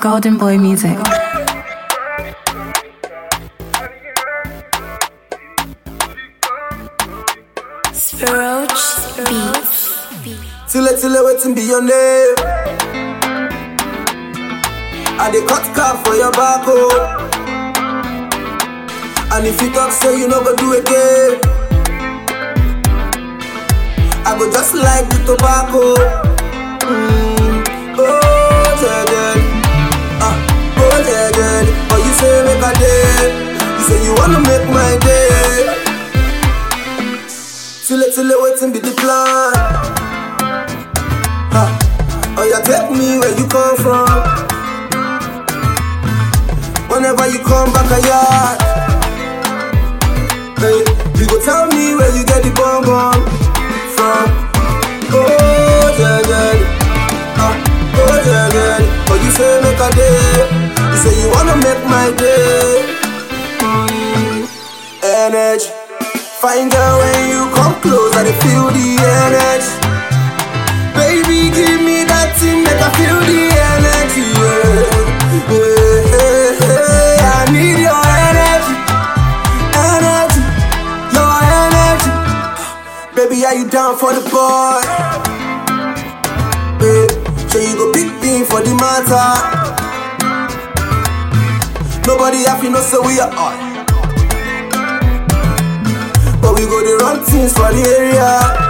Golden Boy Music. Spiroach Beats. Till waiting be your name. I dey cut car for your back, oh. And if you talk, say you no go do again, I go just like the tobacco. Oh, yeah, oh, yeah. But you say make a day. You say you wanna make my day. Till waiting be the plan. Oh, you take me where you come from. Whenever you come back a yard, hey, you go tell me where you get the bomb from. Oh, yeah. Oh, yeah. But you say make a day. You say you wanna make my day. Energy. Fine girl, when you come close, I dey feel the energy. Baby, give me that thing, make I feel the energy. I need your energy, your energy. Baby, are you down for the boy? So you go big thing for the matter. Nobody happy, no say we are on. But we go to run things for the area.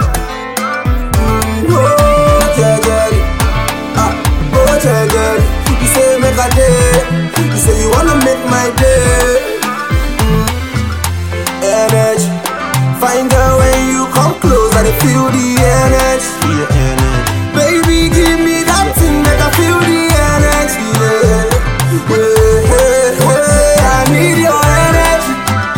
Oh, yeah. Oh, yeah. You say make a day. You say you wanna make my day. Energy. Fine girl, when you come close, I dey feel the energy. Baby, give me that thing, make I feel the energy. I need your energy.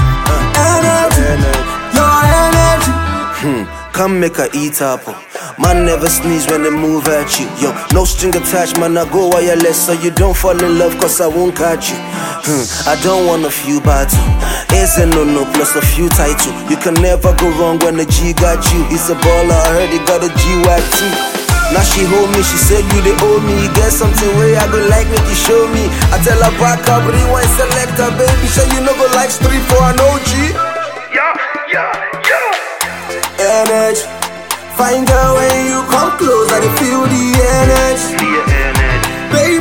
Come make her eat apple. Man never sneeze when they move at you. Yo, no string attached, man, I go wireless so you don't fall in love cause I won't catch you. I don't want a few battle. A's and no plus a few title. You can never go wrong when the G got you. He's a baller, I heard he got a G-Wack too. Now she hold me, she said you they owe me. Get something way I go like, make you show me. I tell her back up, rewind selector, baby. Sure you no go like street for an OG. Yeah. Energy. Fine girl, when you come close, I dey feel the energy. Baby,